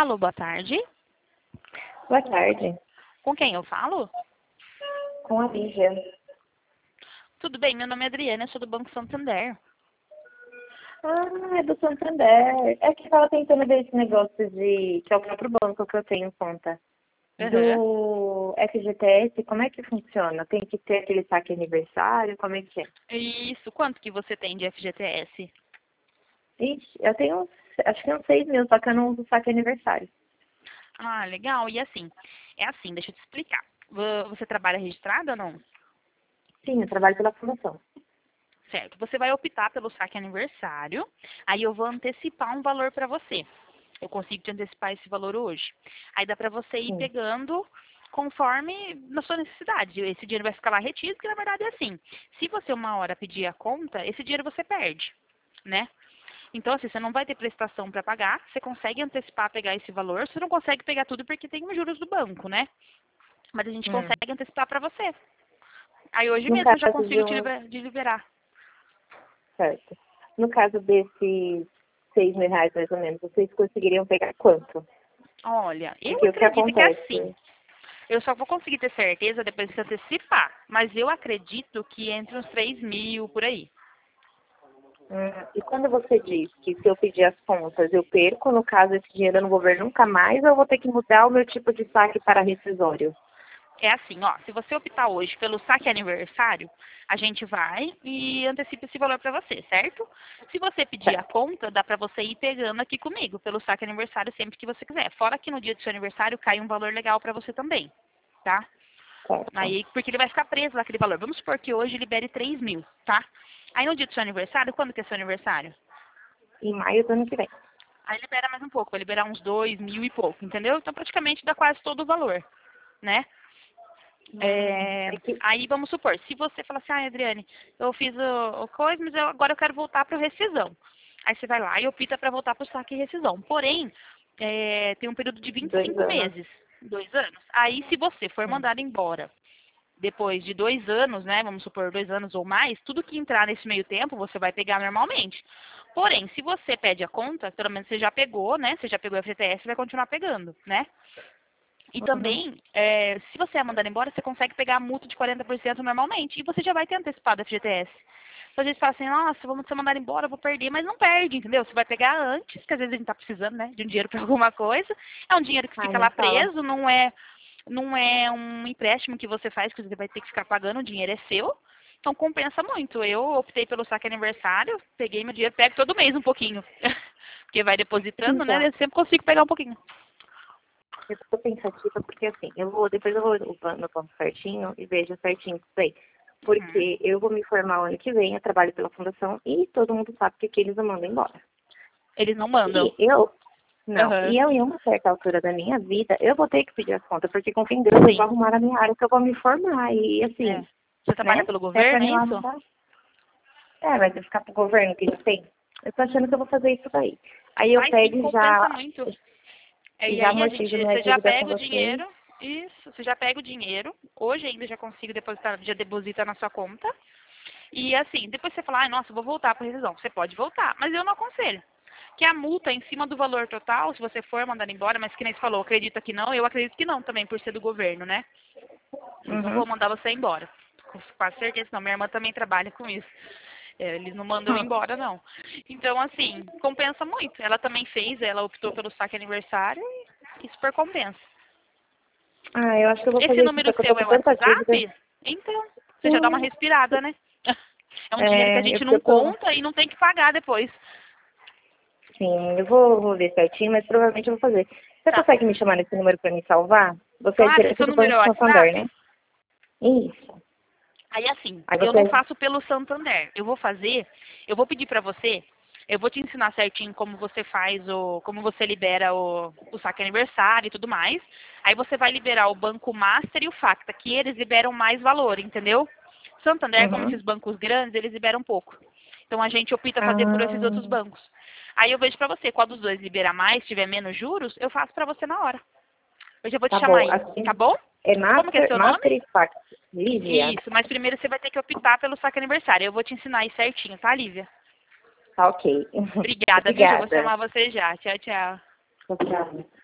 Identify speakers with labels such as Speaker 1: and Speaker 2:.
Speaker 1: Alô, boa tarde.
Speaker 2: Boa tarde,
Speaker 1: Com quem eu falo?
Speaker 2: com a Lívia.
Speaker 1: Tudo bem, meu nome é Adriana, eu sou do Banco Santander.
Speaker 2: Ah, é do Santander. É que eu tava tentando ver esse negócio que é o próprio banco que eu tenho conta.
Speaker 1: Aham.
Speaker 2: Do FGTS, como é que funciona? Tem que ter aquele saque aniversário? Como é que é?
Speaker 1: Isso, quanto que você tem de FGTS?
Speaker 2: Ixi, eu tenho, acho que uns 6 mil, só que eu não uso saque aniversário.
Speaker 1: Ah, legal. E assim, é assim, deixa eu te explicar. Você trabalha registrado ou não?
Speaker 2: Sim, eu trabalho pela fundação.
Speaker 1: Certo. Você vai optar pelo saque aniversário, aí eu vou antecipar um valor para você. Eu consigo te antecipar esse valor hoje. Aí dá para você ir
Speaker 2: Sim.
Speaker 1: pegando conforme na sua necessidade. Esse dinheiro vai ficar lá retido, porque na verdade é assim. Se você uma hora pedir a conta, esse dinheiro você perde, né? Então, assim, você não vai ter prestação para pagar, você consegue antecipar pegar esse valor, você não consegue pegar tudo porque tem os juros do banco, né? Mas a gente
Speaker 2: Hum.
Speaker 1: consegue antecipar para você. Aí hoje
Speaker 2: No
Speaker 1: mesmo eu já
Speaker 2: caso
Speaker 1: consigo te liberar.
Speaker 2: certo. No caso desses 6 mil reais, mais ou menos, vocês conseguiriam pegar quanto?
Speaker 1: Olha, eu
Speaker 2: Porque o que
Speaker 1: acredito que é assim.
Speaker 2: acontece?
Speaker 1: Eu só vou conseguir ter certeza depois de se antecipar. Mas eu acredito que entre uns 3 mil por aí.
Speaker 2: E quando você diz que se eu pedir as contas eu perco, no caso esse dinheiro eu não vou ver nunca mais, ou eu vou ter que mudar o meu tipo de saque para rescisório?
Speaker 1: É assim, ó, se você optar hoje pelo saque aniversário, a gente vai e antecipa esse valor para você, certo? Se você pedir a
Speaker 2: Certo,
Speaker 1: conta, dá para você ir pegando aqui comigo pelo saque aniversário sempre que você quiser. Fora que no dia do seu aniversário cai um valor legal para você também, tá?
Speaker 2: certo.
Speaker 1: Aí, porque ele vai ficar preso naquele valor. Vamos supor que hoje libere 3 mil, tá? Aí no dia do seu aniversário, quando que é seu aniversário?
Speaker 2: Em maio do ano que vem.
Speaker 1: Aí libera mais um pouco, vai liberar uns 2 mil e pouco, entendeu? Então praticamente dá quase todo o valor, né?
Speaker 2: É que,
Speaker 1: Aí vamos supor, se você falar assim, ah, Adriane, eu fiz o coisa, mas agora eu quero voltar para rescisão. Aí você vai lá e opta para voltar para o saque e rescisão. Porém, tem um período de vinte e
Speaker 2: 2
Speaker 1: cinco
Speaker 2: anos.
Speaker 1: meses, 2 anos. Aí se você for
Speaker 2: Hum.
Speaker 1: mandado embora depois de 2 anos, né, vamos supor 2 anos ou mais, tudo que entrar nesse meio tempo você vai pegar normalmente. Porém, se você pede a conta, pelo menos você já pegou, né, você já pegou a FGTS, vai continuar pegando, né? E
Speaker 2: Uhum.
Speaker 1: também, se você é mandado embora, você consegue pegar a multa de 40% normalmente. E você já vai ter antecipado a FGTS. Então a gente fala assim, nossa, vamos ser mandado embora, eu vou perder. Mas não perde, entendeu? Você vai pegar antes, que às vezes a gente tá precisando, né, de um dinheiro para alguma coisa. É um dinheiro que
Speaker 2: Ai,
Speaker 1: fica
Speaker 2: nem
Speaker 1: lá
Speaker 2: fala.
Speaker 1: preso, não é um empréstimo que você faz, que você vai ter que ficar pagando, o dinheiro é seu. Então compensa muito. Eu optei pelo saque aniversário, peguei meu dinheiro, pego todo mês um pouquinho. Porque vai depositando, né?
Speaker 2: Então,
Speaker 1: Eu sempre consigo pegar um pouquinho.
Speaker 2: eu tô pensativa porque assim, depois eu vou no banco certinho e vejo certinho isso aí.
Speaker 1: Uhum.
Speaker 2: Porque eu vou me formar o ano que vem, eu trabalho pela fundação e todo mundo sabe que aqui eles não mandam embora.
Speaker 1: Eles não mandam.
Speaker 2: E eu, não,
Speaker 1: Aham.
Speaker 2: e eu em uma certa altura da minha vida, eu vou ter que pedir as contas, porque com fim de Deus eu vou
Speaker 1: Sim.
Speaker 2: arrumar a minha área que eu vou me formar. E
Speaker 1: É.
Speaker 2: assim,
Speaker 1: Você trabalha
Speaker 2: né?
Speaker 1: pelo
Speaker 2: É pra
Speaker 1: governo, é
Speaker 2: mim lá
Speaker 1: isso?
Speaker 2: não dá. É, vai ficar pro governo que já tem. Eu tô achando que eu vou fazer isso daí. Aí eu
Speaker 1: Vai sim,
Speaker 2: pego
Speaker 1: compensa muito. E
Speaker 2: e já
Speaker 1: aí a gente,
Speaker 2: amortizo minha
Speaker 1: você já
Speaker 2: dívida com
Speaker 1: pega o
Speaker 2: vocês.
Speaker 1: dinheiro, isso, você já pega o dinheiro, hoje ainda já consigo depositar, já deposita na sua conta. E assim, depois você fala, ai, nossa, eu vou voltar para revisão. Você pode voltar, mas eu não aconselho. Que a multa em cima do valor total, se você for mandado embora, mas que nem você falou, acredita que não, eu acredito que não também, por ser do governo, né? Eles não
Speaker 2: Uhum.
Speaker 1: vão mandar você embora. Com quase certeza não. Minha irmã também trabalha com isso. Eles não mandam embora, não. Então, assim, compensa muito. Ela também fez, ela optou pelo saque aniversário e super compensa.
Speaker 2: Ah, eu acho que eu vou
Speaker 1: Esse
Speaker 2: fazer isso, só
Speaker 1: número
Speaker 2: que eu tô
Speaker 1: seu é
Speaker 2: com
Speaker 1: o
Speaker 2: tanta dívida.
Speaker 1: WhatsApp? Então, você já dá uma
Speaker 2: Sim.
Speaker 1: respirada, né? É um dinheiro que a
Speaker 2: É,
Speaker 1: gente
Speaker 2: porque
Speaker 1: não
Speaker 2: eu tô.
Speaker 1: conta e não tem que pagar depois.
Speaker 2: Sim, eu vou ver certinho, mas provavelmente eu vou fazer. Você
Speaker 1: Tá.
Speaker 2: consegue me chamar nesse número pra me salvar? Você é
Speaker 1: Claro, esse
Speaker 2: direto
Speaker 1: seu
Speaker 2: do
Speaker 1: número é
Speaker 2: Banco
Speaker 1: o
Speaker 2: Santander, né?
Speaker 1: WhatsApp?
Speaker 2: Isso.
Speaker 1: Aí assim,
Speaker 2: Aí
Speaker 1: eu não
Speaker 2: você.
Speaker 1: faço pelo Santander. Eu vou pedir pra você, eu vou te ensinar certinho como você faz como você libera o saque aniversário e tudo mais. Aí você vai liberar o Banco Master e o Facta, que eles liberam mais valor, entendeu? Santander, como
Speaker 2: Uhum.
Speaker 1: esses bancos grandes, eles liberam pouco. Então a gente opta fazer por esses outros
Speaker 2: Ah,
Speaker 1: bancos. Aí eu vejo pra você, qual dos dois liberar mais, tiver menos juros, eu faço pra você na hora. Eu já vou te
Speaker 2: tá
Speaker 1: chamar
Speaker 2: bom.
Speaker 1: aí,
Speaker 2: Assim,
Speaker 1: tá bom?
Speaker 2: é
Speaker 1: Como que é seu nome?
Speaker 2: Master e Fax. Lívia.
Speaker 1: Isso, mas primeiro você vai ter que optar pelo saque aniversário. Eu vou te ensinar aí certinho, tá, Lívia?
Speaker 2: Tá ok.
Speaker 1: Obrigada, viu? Já vou
Speaker 2: Obrigada.
Speaker 1: chamar você já. Tchau, tchau.
Speaker 2: Tchau, tchau.